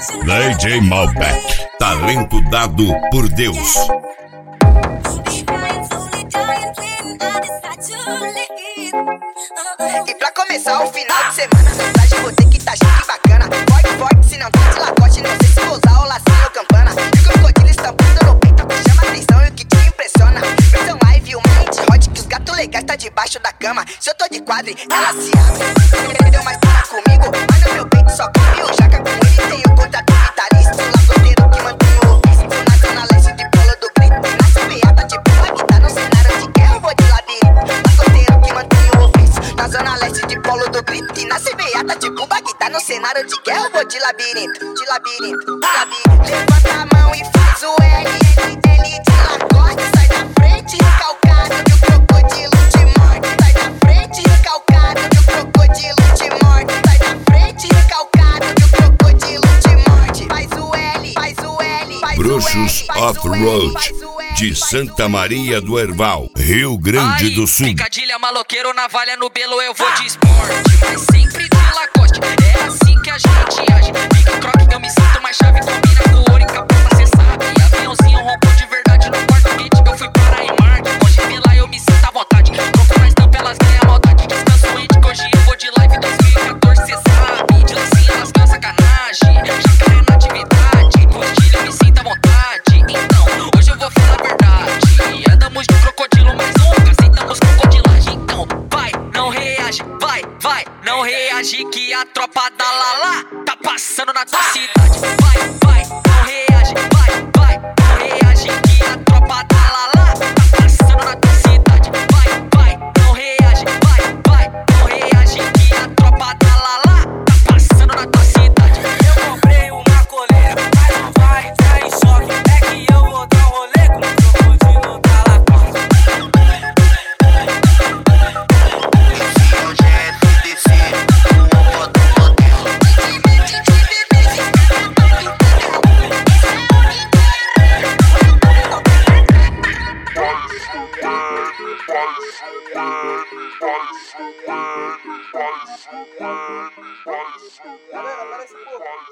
DJ Malbec, talento dado por Deus. E pra começar o final de semana, mensagem vou ter que tá chique bacana. Forte, forte, se não tá de lacoste, não sei se vou usar o lacinho ou campana. E o crocodilo estampado no peito, que chama atenção e o que te impressiona. Versão live, uma hit hot, que os gatos legais tá debaixo da cama. Se eu tô de quadro, ela se abre. Deu mais para comigo, mas no meu peito só cabe o jaca. Com ele tenho contrato vitalício, lagoteiro que mantém o ofício. Na zona leste de Polo do Grito, na CBA tá tipo uma guitarra no cenário de guerra, eu vou de labirinto. Lagoteiro que mantém o ofício. Na zona leste de Polo do Grito, e na CBA tá tipo Bagdá no cenário de guerra, eu vou de labirinto, de labirinto, de labirinto. Levanta a mão e faz o L de lacoste. Sai da frente, recalcado que o crocodilo te morde. Sai da frente, recalcado que o crocodilo te morde. Sai da frente, recalcado que o crocodilo te morde. Faz o L, faz o L, faz Bruxos o L, Off-Road, de Santa Maria do Herval, Rio Grande do Sul. Picadilha, maloqueiro, navalha no belo, eu vou de esporte, mas sempre de lacoste. É assim que a gente age. Fica croque, eu me sinto mais chave. Combina com ouro e capota, cê sabe. Aviãozinho rompou de verdade no quarto beat. Eu fui para Emarte, hoje pela eu me sinto à vontade. Troco mais tampa, elas ganham a maldade. Descanso íntimo, hoje eu vou de live 2014, cê sabe. De lancinha nas minhas sacanagem, jacaré na atividade. Postilha, eu me sinto à vontade. Então, hoje eu vou falar a verdade. Andamos de crocodilo, mas nunca aceitamos crocodilagem. Então, vai, não reage, vai, não reage que a tropa da Lala tá passando na tua cidade. Vai, não reage, vai, não reage que a tropa da Lala tá passando na tua cidade. Vai, não reage, vai, não reage que a tropa da Lala tá passando na tua cidade. Eu comprei uma coleira, mas não vai entrar em choque. É que eu vou dar um rolê com o crocodilo da lacoste. Galera, parece pouco.